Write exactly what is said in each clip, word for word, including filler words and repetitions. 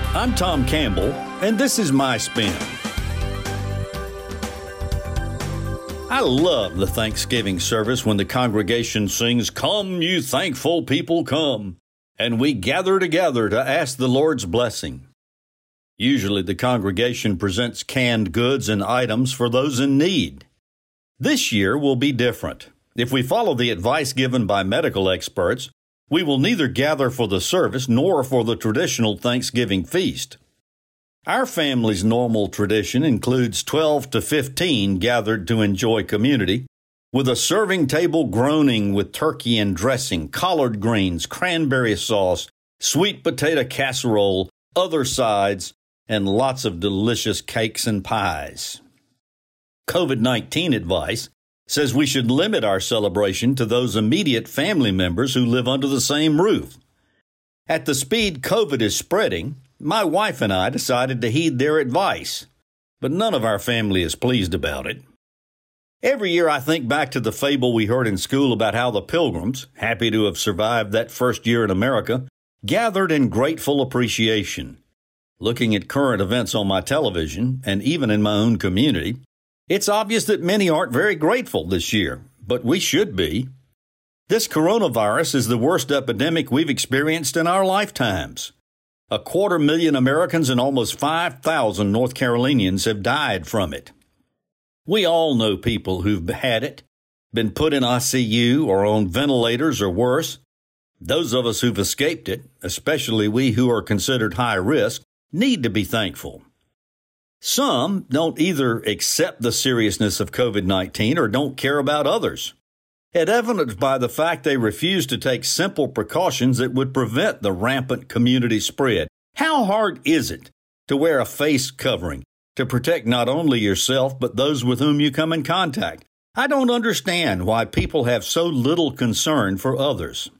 I'm Tom Campbell, and this is My Spin. I love the Thanksgiving service when the congregation sings, "Come, you thankful people, come," and we gather together to ask the Lord's blessing. Usually the congregation presents canned goods and items for those in need. This year will be different. If we follow the advice given by medical experts, we will neither gather for the service nor for the traditional Thanksgiving feast. Our family's normal tradition includes twelve to fifteen gathered to enjoy community, with a serving table groaning with turkey and dressing, collard greens, cranberry sauce, sweet potato casserole, other sides, and lots of delicious cakes and pies. COVID nineteen advice says we should limit our celebration to those immediate family members who live under the same roof. At the speed COVID is spreading, my wife and I decided to heed their advice, but none of our family is pleased about it. Every year I think back to the fable we heard in school about how the Pilgrims, happy to have survived that first year in America, gathered in grateful appreciation. Looking at current events on my television, and even in my own community, it's obvious that many aren't very grateful this year, but we should be. This coronavirus is the worst epidemic we've experienced in our lifetimes. A quarter million Americans and almost five thousand North Carolinians have died from it. We all know people who've had it, been put in I C U or on ventilators or worse. Those of us who've escaped it, especially we who are considered high risk, need to be thankful. Some don't either accept the seriousness of COVID nineteen or don't care about others. It evidenced by the fact they refuse to take simple precautions that would prevent the rampant community spread. How hard is it to wear a face covering to protect not only yourself but those with whom you come in contact? I don't understand why people have so little concern for others.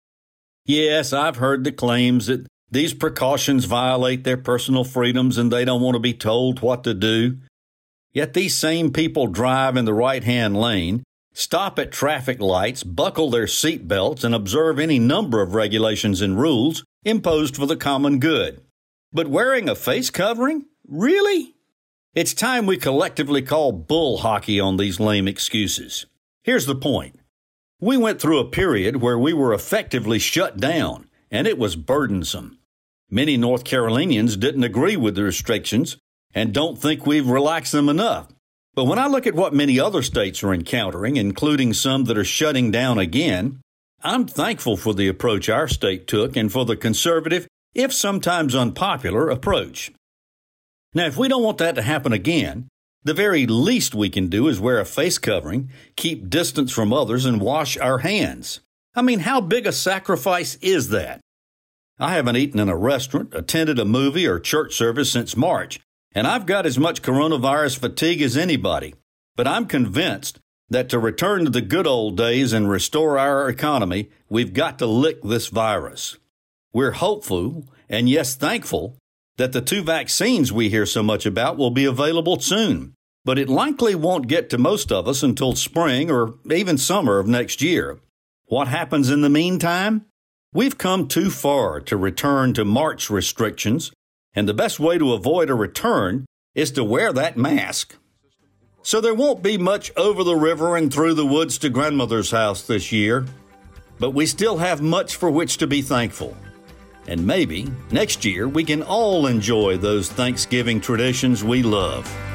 Yes, I've heard the claims that these precautions violate their personal freedoms and they don't want to be told what to do. Yet these same people drive in the right-hand lane, stop at traffic lights, buckle their seat belts, and observe any number of regulations and rules imposed for the common good. But wearing a face covering? Really? It's time we collectively call bull hockey on these lame excuses. Here's the point. We went through a period where we were effectively shut down, and it was burdensome. Many North Carolinians didn't agree with the restrictions and don't think we've relaxed them enough. But when I look at what many other states are encountering, including some that are shutting down again, I'm thankful for the approach our state took and for the conservative, if sometimes unpopular, approach. Now, if we don't want that to happen again, the very least we can do is wear a face covering, keep distance from others, and wash our hands. I mean, how big a sacrifice is that? I haven't eaten in a restaurant, attended a movie or church service since March, and I've got as much coronavirus fatigue as anybody. But I'm convinced that to return to the good old days and restore our economy, we've got to lick this virus. We're hopeful, and yes, thankful, that the two vaccines we hear so much about will be available soon. But it likely won't get to most of us until spring or even summer of next year. What happens in the meantime? We've come too far to return to March restrictions, and the best way to avoid a return is to wear that mask. So there won't be much over the river and through the woods to grandmother's house this year, but we still have much for which to be thankful. And maybe next year we can all enjoy those Thanksgiving traditions we love.